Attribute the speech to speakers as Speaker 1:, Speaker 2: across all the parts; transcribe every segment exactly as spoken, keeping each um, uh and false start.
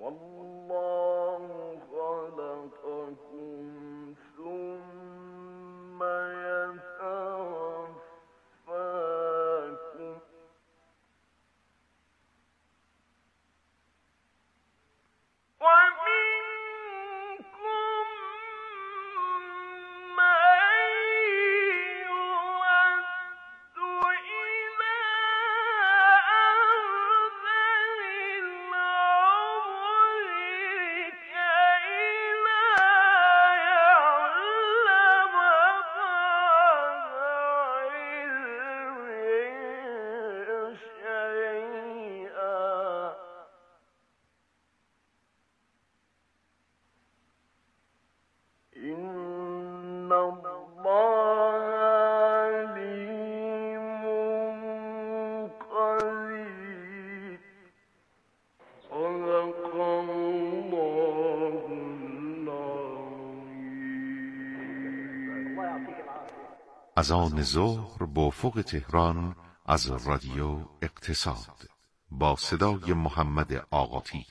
Speaker 1: والله خلقكم ثم يتوفاكم ومنكم من يرد إلى أرذل العمر كي لا يعلم بعد علم شيئا إن الله عليم قدير صدق الله العظيم.
Speaker 2: اذان ظهر با افق تهران از رادیو اقتصاد با صدای محمد آقاتی.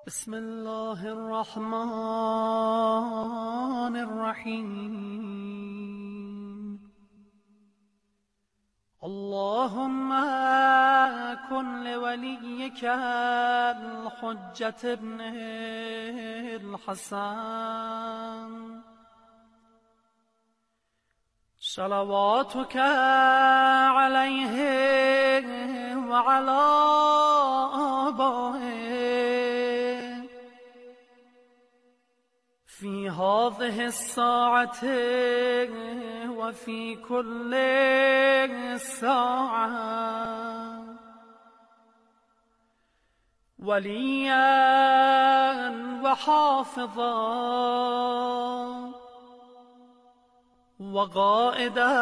Speaker 3: بسم الله الرحمن الرحیم. اللهم كن لوليك الحجة ابن الحسن صلواتك عليه وعلى آبائه في هذه الساعة وفي كل ساعة وليا وحافظا وقائدا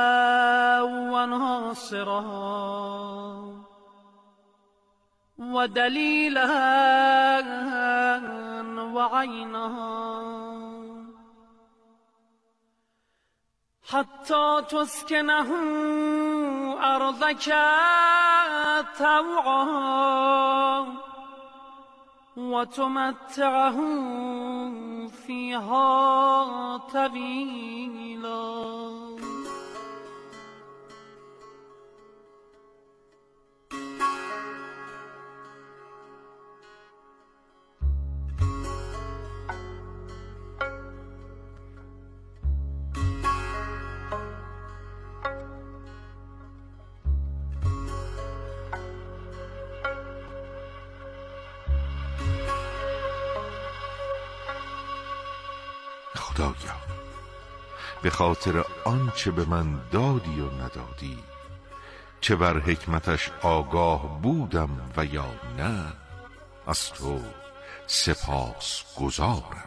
Speaker 3: وناصرا ودليلا وعينا حتى تسكنه أرضك طوعا وتمتعه فيها طويلا.
Speaker 2: خدایا، به خاطر آنچه به من دادی و ندادی، چه بر حکمتش آگاه بودم و یا نه، از تو سپاس گزارم.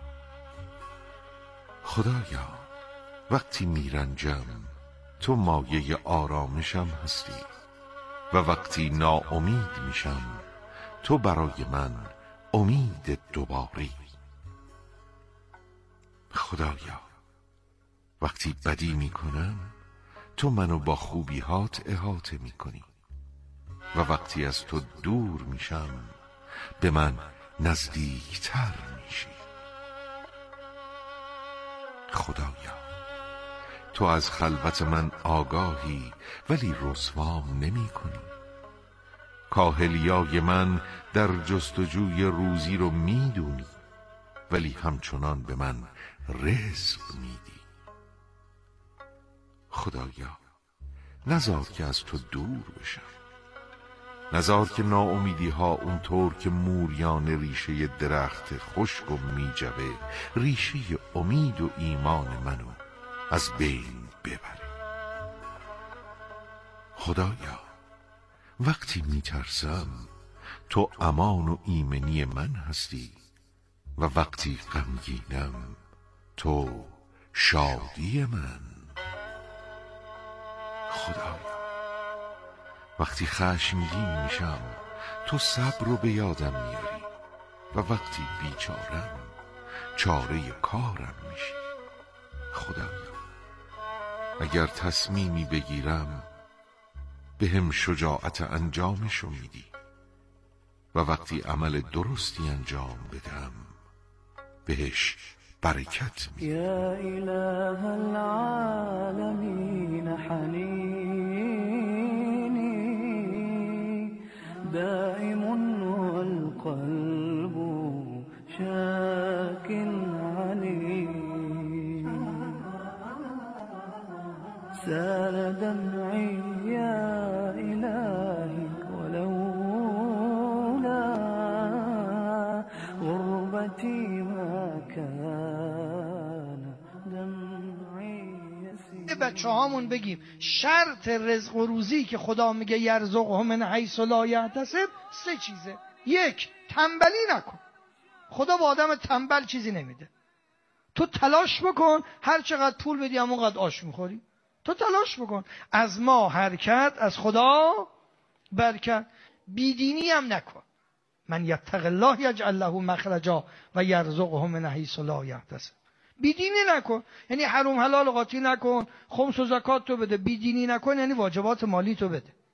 Speaker 2: خدایا، وقتی میرنجم تو مایه آرامشم هستی و وقتی ناامید میشم تو برای من امید دوباری. خدایا، وقتی بدی میکنم تو منو با خوبیهات احاطه میکنی و وقتی از تو دور میشم به من نزدیکتر میشی. خدایا، تو از خلوت من آگاهی ولی رسوام نمی کنی. کاهلیای من در جستجوی روزی رو میدونی ولی همچنان به من رزق میدی. خدایا، نذار که از تو دور بشم، نذار که ناامیدی ها اونطور که موریان ریشه درخت خشک و میجوه ریشه امید و ایمان منو از بین ببره. خدایا، وقتی میترسم تو امان و ایمنی من هستی و وقتی غمگینم تو شادی من. خدایا، وقتی خشمگین میشم تو صبر رو به یادم میاری و وقتی بیچارم چاره کارم میشی. خدایا، اگر تصمیمی بگیرم به هم شجاعت انجامشو میدی و وقتی عمل درستی انجام بدم بهش برکت میدی.
Speaker 4: یا اله العالمین حنینی دائم والقلب شاك عليم سال دمعي يا إلهي ولولا غربتي ما كان دمعي يسيل.
Speaker 5: بچه هامون بگیم شرط رزق و روزی که خدا میگه یرزقهم من حیث لا یحتسب سه چیزه. یک، تنبلی نکن. خدا با آدم تنبل چیزی نمیده. تو تلاش بکن، هر چقدر پول بدی همونقدر آش میخوری. تو تلاش بکن. از ما حرکت، از خدا برکت. بیدینی هم نکن. من یتق الله یجعل له مخرجا و یرزقه من حیث لا یحتسب. بیدینی نکن یعنی حرام حلال قاطی نکن، خمس و زکات تو بده. بیدینی نکن یعنی واجبات مالی تو بده.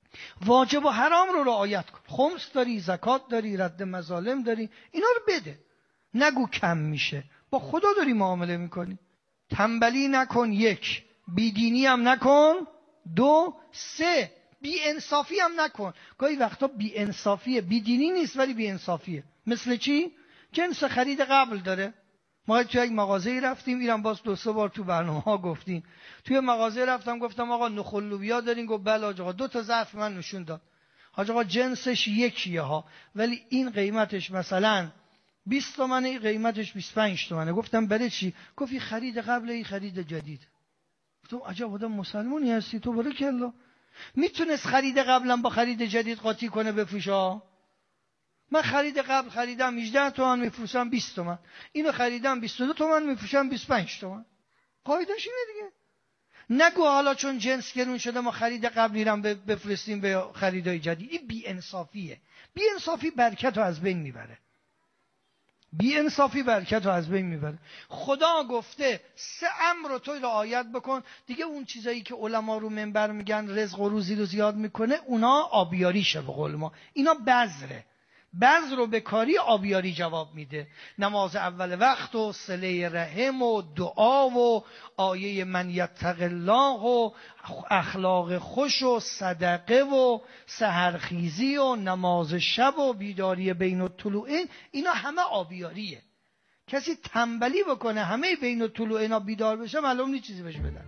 Speaker 5: واجب و حرام رو رعایت کن. خمس داری، زکات داری، رد مظالم داری، اینا رو بده. نگو کم میشه. با خدا داری معامله میکنی. تنبلی نکن. یک، بیدینی هم نکن. دو، سه، بی انصافی هم نکن. گاهی وقتا بی انصافیه، بیدینی نیست ولی بی انصافیه. مثل چی؟ جنس خرید قبل داره. ما توی یک مغازه‌ای رفتیم، اینم باز دو سه بار تو برنامه ها گفتیم. توی مغازه رفتم گفتم آقا نخل لوبیا دارین؟ گفت بله حاج آقا. دو تا ظرف من نشون داد. حاج آقا جنسش یکیه ها، ولی این قیمتش مثلا بیست تومنه، این قیمتش بیست و پنج تومنه. گفتم برای چی؟ گفت این خرید قبل، این خرید جدید. گفتم عجب آدم مسلمانی هستی تو، برو کلا. میتونست خرید قبلا با خرید جدید قاطی کنه بفروشه. من خرید قبل خریدم هجده تومن، میفروشم بیست تومن. اینو خریدم بیست و دو تومن، میفروشم بیست و پنج تومن. قاعده‌اش اینه دیگه. نگو حالا چون جنس گرون شده ما خرید قبلی رو بفرستیم به خریدای جدید. این بی انصافیه. بی انصافی برکت رو از بین میبره. بی انصافی برکت رو از بین میبره. خدا گفته سه امر رو تو رعایت بکن. دیگه اون چیزایی که علما رو منبر میگن رزق و روزی رو زیاد میکنه، اونا آبیاریشه به قول ما. اینا بذره. بذر رو به کاری آبیاری جواب میده. نماز اول وقت و صله رحم و دعا و آیه من یتق الله و اخلاق خوش و صدقه و سحرخیزی و نماز شب و بیداری بین الطلوعین، اینا همه آبیاریه. کسی تنبلی بکنه همه بین الطلوعین بیدار بشه، معلوم نیست چیزی بهش بدن.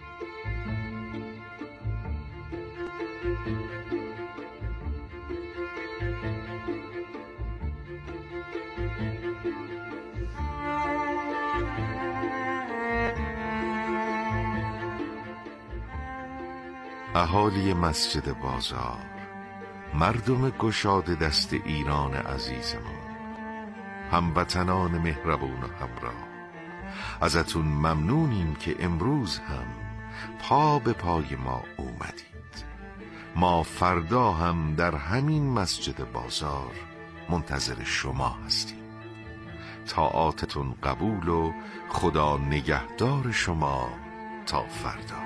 Speaker 2: اهالی مسجد بازار، مردم گشاد دست ایران عزیزمون، هموطنان مهربون و همراه، ازتون ممنونیم که امروز هم پا به پای ما اومدید. ما فردا هم در همین مسجد بازار منتظر شما هستیم. طاعاتتون قبول و خدا نگهدار شما تا فردا.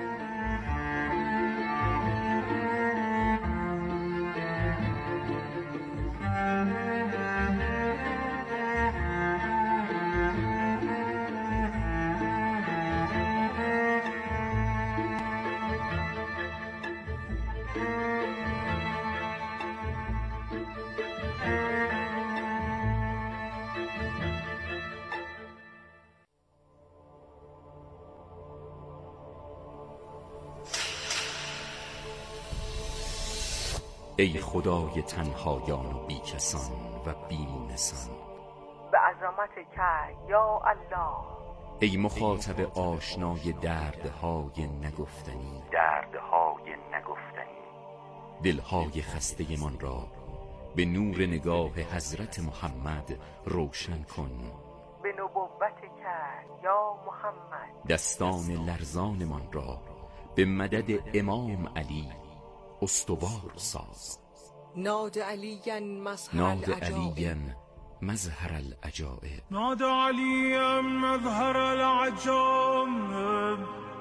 Speaker 6: ای خدای تنهایان و بیکسان و بیمونسان،
Speaker 1: به عظمت که یا الله.
Speaker 6: ای مخاطب آشنای دردهای نگفتنی،
Speaker 7: دردهای نگفتنی،
Speaker 6: دلهای خسته من را به نور نگاه حضرت محمد روشن کن.
Speaker 1: به نبوت که یا محمد.
Speaker 6: دستان لرزان من را به مدد امام علی استوار ساز.
Speaker 8: ناد علیاً مظهر
Speaker 6: ناد
Speaker 8: العجائب،
Speaker 6: علیاً مظهر العجائب،
Speaker 3: نادى عليا مظهر العجائب،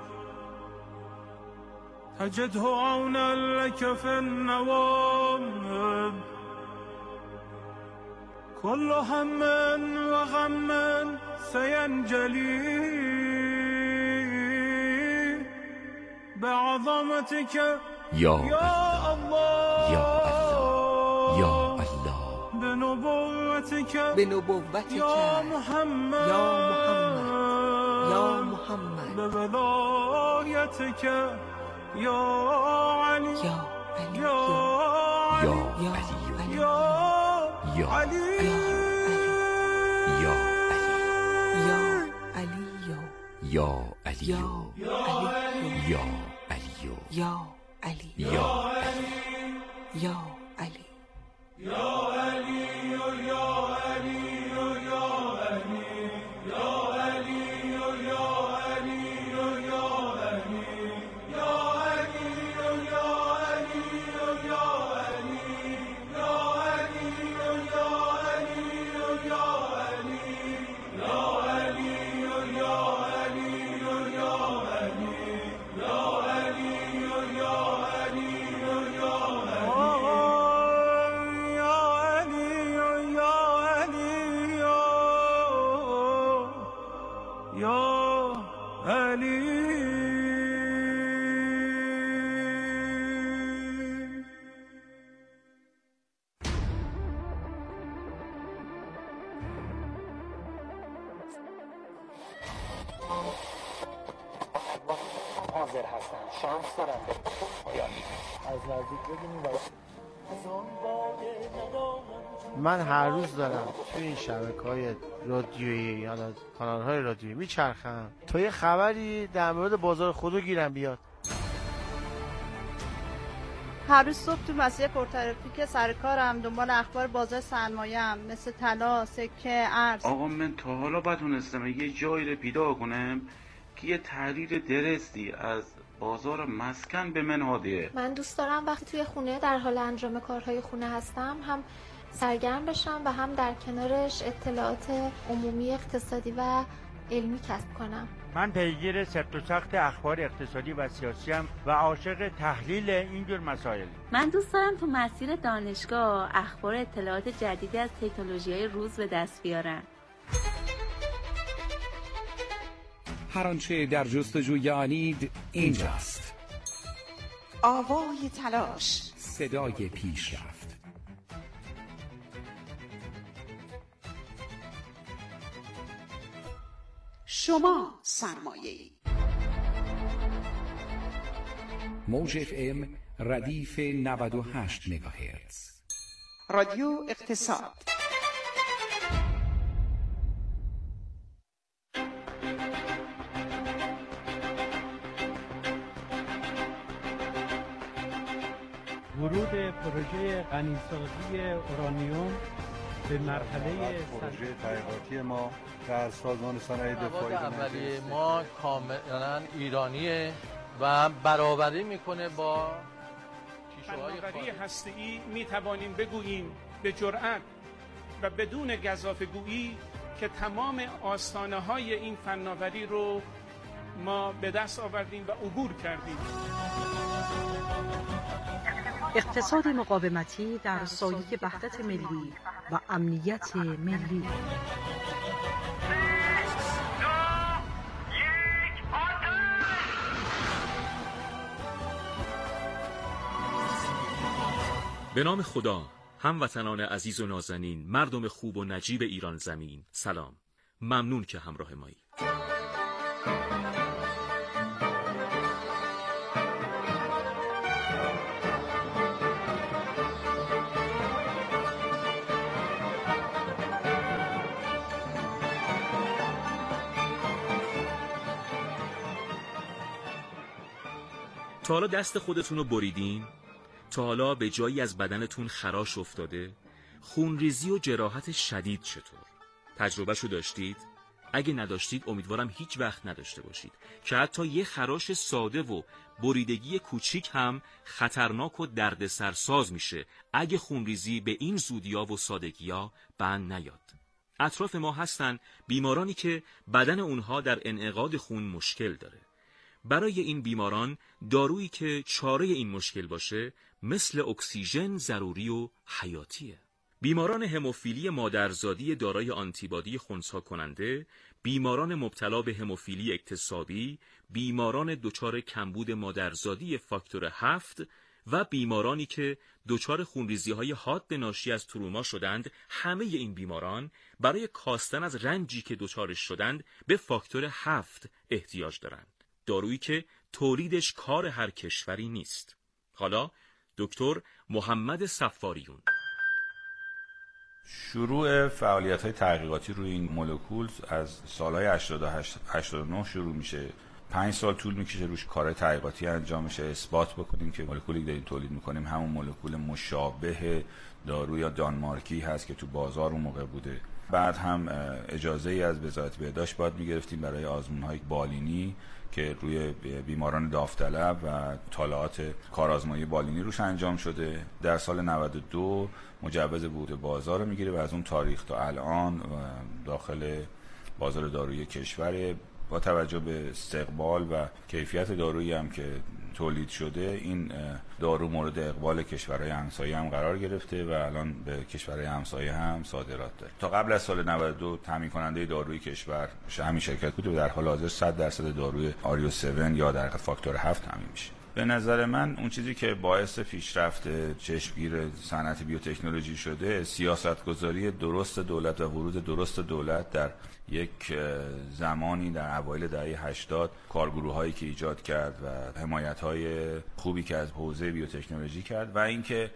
Speaker 3: تجده عونا لك في النوائب، كل هم وغم سينجلي بعظمتك
Speaker 6: یا
Speaker 3: يا الله
Speaker 6: یا الله یا الله،
Speaker 3: بنبوتك
Speaker 8: به نبوتك
Speaker 3: يا محمد
Speaker 8: یا محمد یا محمد،
Speaker 3: بولايتك يا علي
Speaker 8: یا علی
Speaker 3: يا
Speaker 6: یا
Speaker 3: علي
Speaker 8: یا
Speaker 6: علی
Speaker 3: يا
Speaker 6: یا
Speaker 3: علي
Speaker 6: یا
Speaker 8: علی
Speaker 6: یا علی
Speaker 8: یا علی
Speaker 6: یا علی
Speaker 8: یا علی
Speaker 6: یا
Speaker 8: یا علی
Speaker 9: نیستن، شانس دارن به پایان از نزدیک ببینیم.
Speaker 10: من هر روز دارم توی این شبکه‌های رادیویی یا کانال‌های رادیویی میچرخم تا یه خبری در مورد بازار خودرو گیرم بیاد.
Speaker 11: هر روز صبح تو مسیر پرترافیک سر کارم دنبال اخبار بازار سرمایه‌ام مثل طلا، سکه، ارز.
Speaker 12: آقا من تا حالا بدونستم یه جایی رو پیدا کنم که یه تحلیل درستی از بازار مسکن به من هادیه.
Speaker 13: من دوست دارم وقتی توی خونه در حال انجام کارهای خونه هستم هم سرگرم بشم و هم در کنارش اطلاعات عمومی اقتصادی و علمی کسب کنم.
Speaker 14: من پیگیر سفت و سخت اخبار اقتصادی و سیاسی ام و عاشق تحلیل اینجور مسائل.
Speaker 15: من دوست دارم تو مسیر دانشگاه اخبار اطلاعات جدیدی از تکنولوژی‌های روز به دست بیارم.
Speaker 16: هر آنچه در جستجوی آنید اینجاست.
Speaker 8: آوای تلاش،
Speaker 16: صدای پیشرفت.
Speaker 8: شما سرمایه‌ای.
Speaker 16: موج اف ام ردیف نود و هشت مگاهرتز.
Speaker 8: رادیو اقتصاد.
Speaker 17: ورود پروژه غنیسازی اورانیوم به مرحله
Speaker 18: پروژه تحقیقاتی ما در سازمان صنایع دفاعی
Speaker 19: اولیه ما کاملا ایرانیه و برابری میکنه با
Speaker 3: کیشه‌های خارجی. هسته‌ای میتوانیم بگوییم به جرأت و بدون گزافه‌گویی که تمام آستانه‌های این فناوری رو ما به دست آوردیم و عبور کردیم.
Speaker 20: اقتصاد مقاومتی در سایه وحدت ملی و امنیت ملی.
Speaker 6: به نام خدا، هموطنان عزیز و نازنین، مردم خوب و نجیب ایران زمین، سلام. ممنون که همراه مایید. تا حالا دست خودتون رو بریدین؟ تا حالا به جایی از بدنتون خراش افتاده؟ خونریزی و جراحت شدید چطور؟ تجربهشو داشتید؟ اگه نداشتید امیدوارم هیچ وقت نداشته باشید که حتی یه خراش ساده و بریدگی کوچیک هم خطرناک و دردسرساز میشه اگه خونریزی به این زودیا و سادگیا بند نیاد. اطراف ما هستن بیمارانی که بدن اونها در انعقاد خون مشکل داره. برای این بیماران دارویی که چاره این مشکل باشه مثل اکسیژن ضروری و حیاتیه. بیماران هموفیلی مادرزادی دارای آنتیبادی خنثی کننده، بیماران مبتلا به هموفیلی اکتسابی، بیماران دچار کمبود مادرزادی فاکتور هفت و بیمارانی که دچار خونریزی‌های حاد ناشی از تروما شدند، همه این بیماران برای کاستن از رنجی که دچارش شدند به فاکتور هفت احتیاج دارند. دارویی که تولیدش کار هر کشوری نیست. حالا دکتر محمد صفاریون.
Speaker 21: شروع فعالیت‌های تحقیقاتی روی این مولکول از سالهای هشتاد و هشت هشتاد و نه شروع میشه. پنج سال طول میکشه روش کار تحقیقاتی انجام میشه، اثبات بکنیم که مولکولی که داریم تولید میکنیم همون مولکول مشابه داروی یا دانمارکی هست که تو بازار اون موقع بوده. بعد هم اجازه ای از وزارت بهداشت باید میگرفتیم برای آزمون‌های بالینی که روی بیماران داوطلب و طالعات کارآزمایی بالینی روش انجام شده. در سال نود و دو مجوز ورود بازار رو میگیره و از اون تاریخ تا الان داخل بازار دارویی کشور با توجه به استقبال و کیفیت دارویی هم که تولید شده این دارو مورد اقبال کشورهای همسایه هم قرار گرفته و الان به کشورهای همسایه هم صادرات داره. تا قبل از سال نود و دو تامین کننده داروی کشور همین شرکت بود و در حال حاضر صد درصد داروی آریو هفت یا در فاکتور هفت تامین میشه. به نظر من اون چیزی که باعث پیشرفت چشمگیر صنعت بیوتکنولوژی شده سیاستگذاری درست دولت و ورود درست دولت در یک زمانی در اوایل دهه هشتاد، کارگروهایی که ایجاد کرد و حمایت‌های خوبی که از حوزه بیوتکنولوژی کرد و اینکه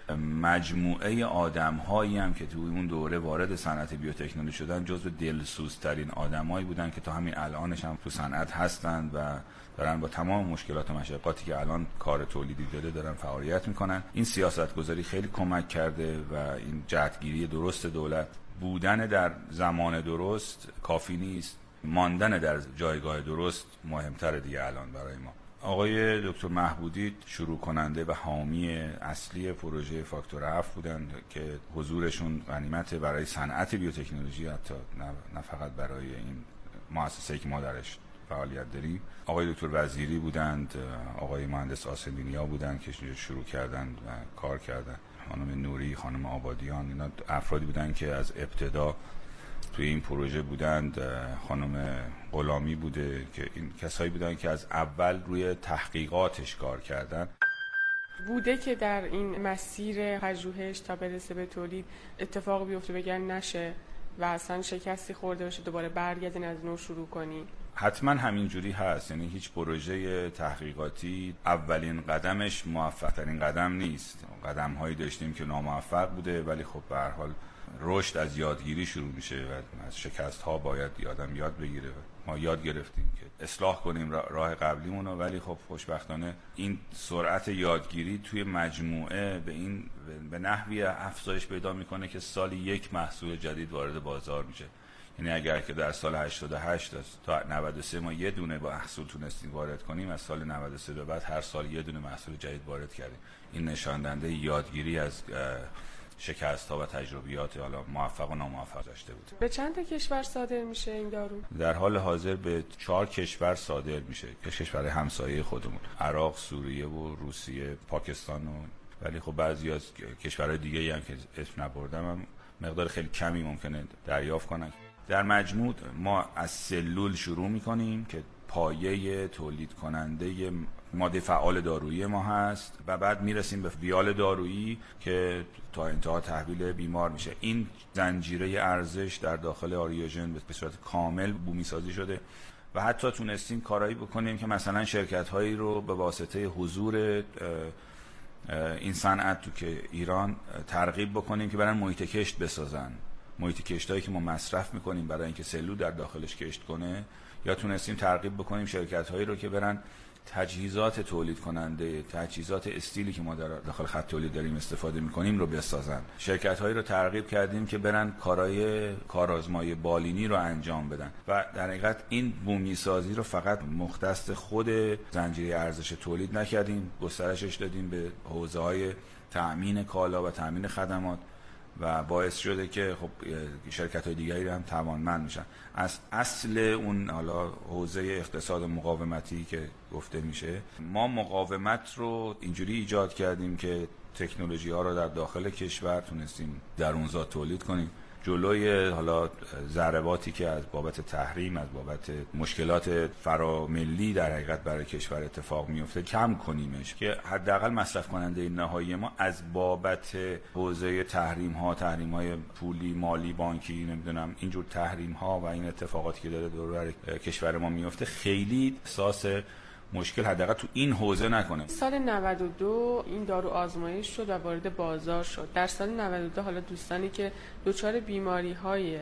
Speaker 21: مجموعه آدم‌هایی هم که توی اون دوره وارد صنعت بیوتکنولوژی شدن جزو دلسوزترین آدمایی بودن که تا همین الانش هم تو صنعت هستند و دارن با تمام مشکلات و مشقاتی که الان کار تولیدی داره دارن فعالیت میکنن. این سیاستگذاری خیلی کمک کرده و این جهتگیری درست دولت، بودن در زمان درست کافی نیست، ماندن در جایگاه درست مهمتره دیگه الان برای ما. آقای دکتر محبودی شروع کننده و حامی اصلی پروژه فاکتور هفت بودن که حضورشون غنیمت برای صنعت بیوتکنولوژی، حتی نه فقط برای این مؤسسه‌ای که ما درش فعالیت داریم. آقای دکتر وزیری بودند، آقای مهندس آسمینیا بودند که شروع کردند و کار کردند، خانم نوری، خانم آبادیان، اینا افرادی بودند که از ابتدا توی این پروژه بودند. خانم غلامی بوده که این کسایی بودند که از اول روی تحقیقاتش کار کردن.
Speaker 4: بوده که در این مسیر پژوهش تا برسه به تولید اتفاق بیفته بگن نشه و اصلا شکستی خورده باشه دوباره برگردین از نو شروع کنی؟
Speaker 21: حتما همین جوری هست، یعنی هیچ پروژه تحقیقاتی اولین قدمش موفق ترین قدم نیست. قدم هایی داشتیم که ناموفق بوده، ولی خب به هر حال رشد از یادگیری شروع میشه و از شکست ها باید آدم یاد بگیره. ما یاد گرفتیم که اصلاح کنیم راه قبلیمون رو، ولی خب خوشبختانه این سرعت یادگیری توی مجموعه به این به نحوی افزایش پیدا میکنه که سالی یک محصول جدید وارد بازار میشه. یعنی اگر که در سال هشتاد و هشت تا نود و سه ما یه دونه با محصول تونستیم وارد کنیم، از سال نود و سه به بعد هر سال یه دونه محصول جدید وارد کردیم. این نشان دهنده یادگیری از شکست ها و تجربیات حالا موفق و ناموفق داشته بود.
Speaker 4: به چند کشور صادر میشه این دارو؟
Speaker 21: در حال حاضر به چهار کشور صادر میشه که کشور همسایه خودمون، عراق، سوریه و روسیه، پاکستان و ولی خب بعضی از کشورهای دیگه‌ای هم که اسم نبردم هم مقدار خیلی کمی ممکنه دریافت کنن. در مجموع ما از سلول شروع میکنیم که پایه تولید کننده ماده فعال دارویی ما هست و بعد میرسیم به ویال دارویی که تا انتها تحویل بیمار میشه. این زنجیره ارزش در داخل آریوژن به صورت کامل بومی سازی شده و حتی تونستیم کارایی بکنیم که مثلا شرکت هایی رو به واسطه حضور این صنعت تو که ایران ترغیب بکنیم که برن محیط کشت بسازن. محیط کشتایی که ما مصرف میکنیم برای اینکه سلول در داخلش کشت کنه، یا تونستیم ترغیب بکنیم شرکت هایی رو که برن تجهیزات تولید کننده، تجهیزات استیلی که ما در داخل خط تولید داریم استفاده میکنیم رو بسازن. شرکت هایی رو ترغیب کردیم که برن کارهای کارآزمایی بالینی رو انجام بدن و در حقیقت این بومی سازی رو فقط مختص خود زنجیره ارزش تولید نکردیم، گسترشش دادیم به حوزه های تأمین کالا و تأمین خدمات و باعث شده که خب شرکت‌های دیگری هم توانمند میشن. از اصل اون حالا حوزه اقتصاد مقاومتی که گفته میشه، ما مقاومت رو اینجوری ایجاد کردیم که تکنولوژی ها رو در داخل کشور تونستیم درونزا تولید کنیم، جلوی حالا ضرباتی که از بابت تحریم، از بابت مشکلات فراملی در حقیقت برای کشور اتفاق میفته کم کنیمش، که حداقل مصرف کننده نهایی ما از بابت حوزه تحریم ها، تحریم های پولی، مالی، بانکی، نمیدونم اینجور تحریم ها و این اتفاقاتی که داره دور کشور ما میفته خیلی احساس مشکل حداقل تو این حوزه نکنه.
Speaker 4: سال نود و دو این دارو آزمایش شد و وارد بازار شد. در سال نود و دو حالا دوستانی که دچار بیماری‌های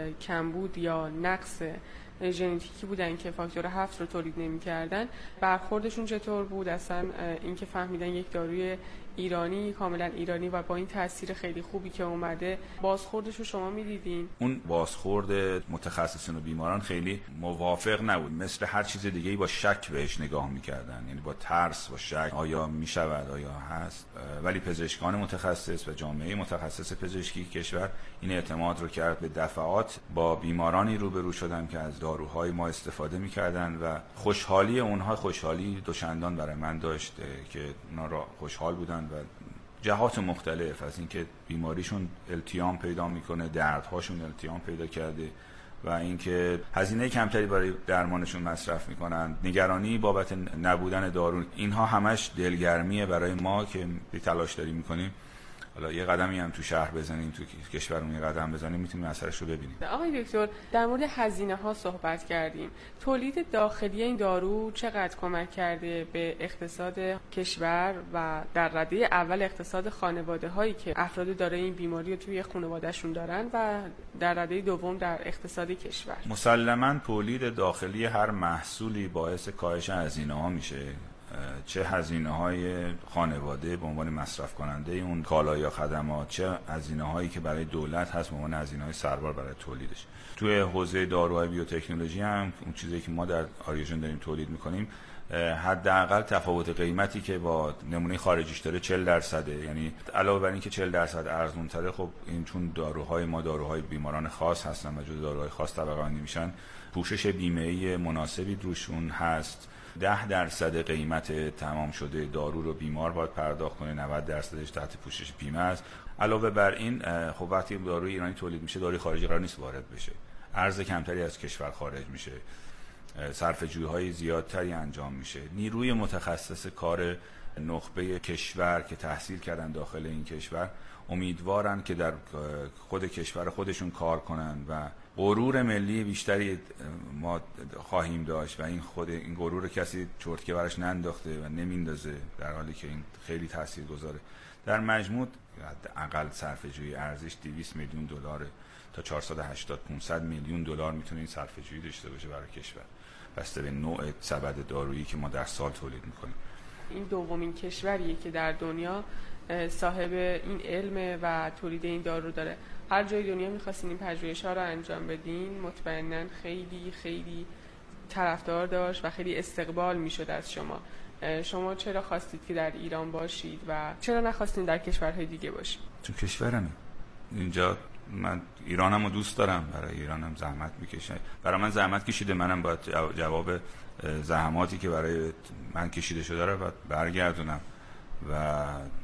Speaker 4: کمبود یا نقص ژنتیکی بودن که فاکتور هفت رو تولید نمی‌کردن، برخوردشون چطور بود؟ اصلا اینکه فهمیدن یک داروی ایرانی، کاملا ایرانی و با این تاثیر خیلی خوبی که اومده، بازخوردش رو شما می‌دیدین؟
Speaker 21: اون بازخورد متخصصین و بیماران خیلی موافق نبود، مثل هر چیز دیگه‌ای با شک بهش نگاه می‌کردن، یعنی با ترس، با شک آیا می‌شود، آیا هست. ولی پزشکان متخصص و جامعه متخصص پزشکی کشور این اعتماد رو کرد. به دفعات با بیمارانی روبرو شدم که از داروهای ما استفاده می‌کردن و خوشحالی اونها خوشحالی دوچندان برای من داشت که اونا را خوشحال بودن و جهات مختلف، از اینکه بیماریشون التیام پیدا میکنه، دردهاشون التیام پیدا کرده و اینکه هزینه کمتری برای درمانشون مصرف میکنن، نگرانی بابت نبودن دارو، اینها همش دلگرمیه برای ما که تلاش داریم میکنیم حالا یه قدمی هم تو شهر بزنیم، تو کشورمون یه قدم بزنیم، میتونیم اثرش رو ببینیم.
Speaker 4: آقای دکتر در مورد هزینه ها صحبت کردیم. تولید داخلی این دارو چقدر کمک کرده به اقتصاد کشور و در رده اول اقتصاد خانواده هایی که افراد دارای این بیماری رو توی خانوادهشون دارن و در رده دوم در اقتصاد کشور؟
Speaker 21: مسلماً تولید داخلی هر محصولی باعث کاهش هزینه ها میشه، چه هزینه های خانواده به عنوان مصرف کننده اون کالا یا خدمات، چه هزینه هایی که برای دولت هست به عنوان هزینه های سربار برای تولیدش. توی حوزه داروهای بیوتکنولوژی هم اون چیزی که ما در آریوژن داریم تولید میکنیم حداقل تفاوت قیمتی که با نمونه خارجیش داره چهل درصده، یعنی علاوه بر این که چهل درصد ارزون تره، خب این چون داروهای ما داروهای بیماران خاص هستن و جز داروهای خاص طبقه بندی میشن، پوشش بیمه‌ای مناسبی روشون هست. ده درصد قیمت تمام شده دارو رو بیمار باید پرداخت کنه، نود درصدش تحت پوشش بیمه است. علاوه بر این خب وقتی داروی ایرانی تولید میشه داروی خارجی قرار نیست وارد بشه، ارز کمتری از کشور خارج میشه، صرفه‌جویی‌های زیادتری انجام میشه. نیروی متخصص کار نخبه کشور که تحصیل کردن داخل این کشور امیدوارن که در خود کشور خودشون کار کنن و غرور ملی بیشتری ما خواهیم داشت و این خود این غرور کسی چرتکه براش ننداخته و نمیندازه، در حالی که این خیلی تاثیرگذاره. در مجموع حداقل صرفه‌جویی ارزش دویست میلیون دلار تا چهارصد و هشتاد پانصد میلیون دلار میتونه این صرفه‌جویی داشته باشه برای کشور، بسته به نوع سبد دارویی که ما در سال تولید میکنیم.
Speaker 4: این دومین کشوریه که در دنیا صاحب این علم و تولید این دارو داره. هر جای دنیا می‌خواستین این پژوهش‌ها رو انجام بدین مطمئناً خیلی خیلی طرفدار داشت و خیلی استقبال میشد از شما. شما چرا خواستید که در ایران باشید و چرا نخواستین در کشورهای دیگه باشید؟
Speaker 21: چون کشورمه اینجا، من ایرانم رو دوست دارم، برای ایرانم زحمت میکشه، برای من زحمت کشیده، منم باید جواب زحماتی که برای من کشیده شده رو باید برگردونم و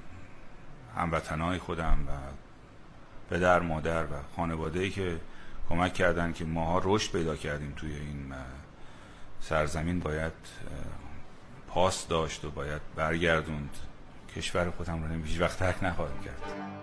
Speaker 21: هموطنای خودم و پدر مادر و خانواده‌ای که کمک کردن که ماها رشد پیدا کردیم توی این سرزمین باید پاس داشت و باید برگردوند. کشور خودم رو هیچ وقت ترک نخواهم کرد.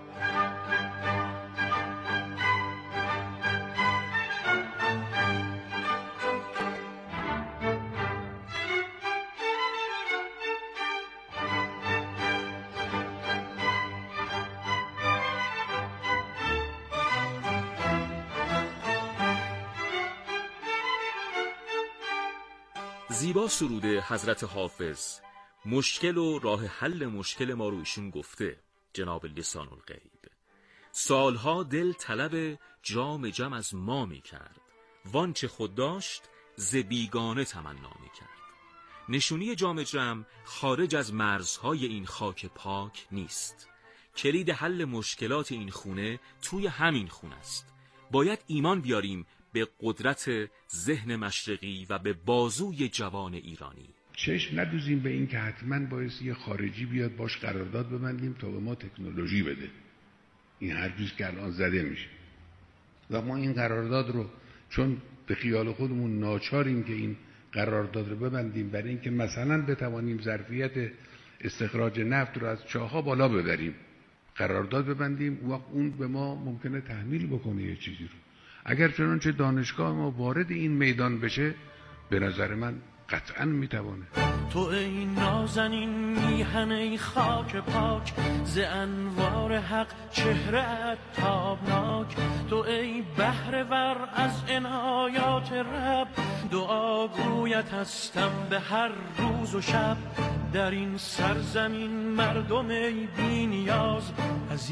Speaker 6: زیبا سروده حضرت حافظ مشکل و راه حل مشکل ما رو ایشون گفته، جناب لسان الغیب. سالها دل طلب جام جم از ما می کرد، وانچه خود داشت ز بیگانه تمنا می کرد. نشونی جام جم خارج از مرزهای این خاک پاک نیست. کلید حل مشکلات این خونه توی همین خونه است. باید ایمان بیاریم به قدرت ذهن مشرقی و به بازوی جوان ایرانی.
Speaker 5: چشم ندوزیم به این که حتما باید یه خارجی بیاد باش قرارداد ببندیم تا به ما تکنولوژی بده. این حرفیست که الان زده میشه و ما این قرارداد رو چون به خیال خودمون ناچاریم که این قرارداد رو ببندیم برای اینکه مثلا بتوانیم ظرفیت استخراج نفت رو از چاه‌ها بالا ببریم، قرارداد ببندیم، وقت اون به ما ممکنه تحمیل بکنه یه چیزی رو. اگر چنانچه دانشگاه ما وارد این میدان بشه، به نظر من قطعا میتوانه.
Speaker 22: تو ای نازنین میهن ای خاک پاک، ز انوار حق چهره تابناک. تو ای بحر ور از عنایات رب، دعا گویت هستم به هر روز و شب. در این سرزمین مردم ای بی نیاز، از